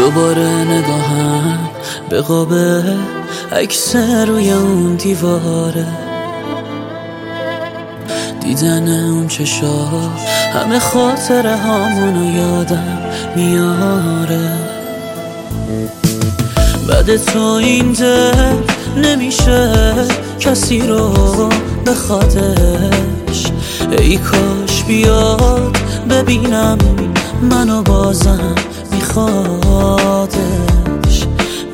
دوباره نگاهم به قاب عکس روی اون دیواره، دیدن اون چشا همه خاطره هامونو یادم میاره. بعد تو این دل نمیشه کسی رو بخوادش، ای کاش بیاد ببینم منو بازم میخوادش.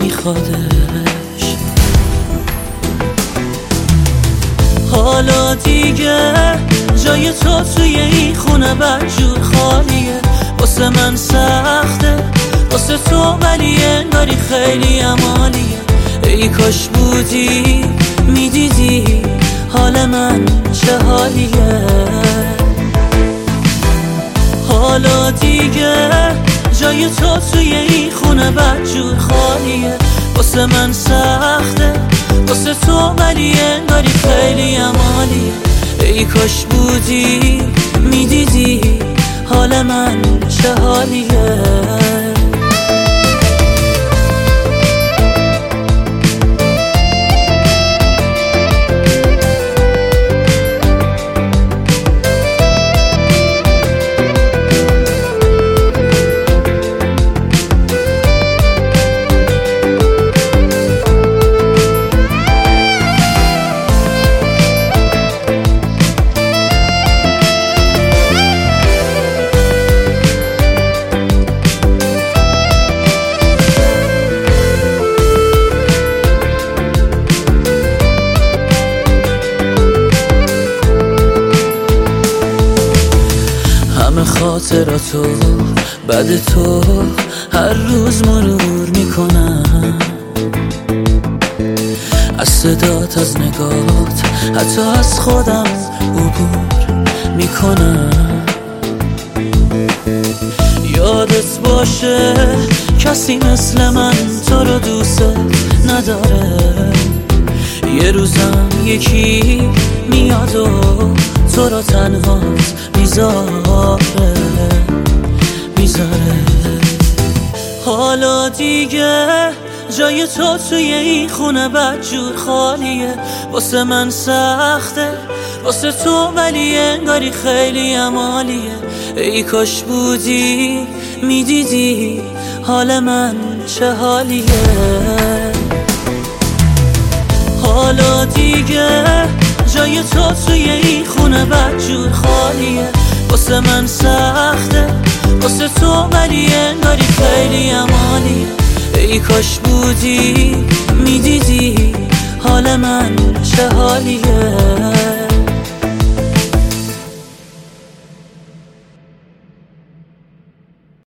حالا دیگه جای تو توی این خونه بدجور خالیه، واسه من سخته واسه تو ولی انگاری خیلی عمالیه. ای کاش بودی میدیدی حال من چه حالیه. حالا دیگه جای تو توی این خونه بدجور خالیه، واسه من سخته واسه تو ولی انگاری خیلی عمالیه. ای کاش بودی میدیدی حال من چه حالیه. همه خاطراتو بعد تو هر روز مرور میکنم، از صدات از نگات حتی از خودم عبور میکنم. یادت باشه کسی مثل من تو رو دوست نداره، یه روزم یکی میاد و تو رو تنهات میذاره. حالا دیگه جای تو توی این خونه بدجور خالیه، واسه من سخته واسه تو ولی انگاری خیلی عمالیه. ای کاش بودی میدیدی حال من چه حالیه. حالا دیگه جای تو توی این خونه بدجور خالیه، واسه من سخته واسه تو ولی انگاری خیلی عمالیه. ای کاش بودی میدیدی حال من چه حالیه.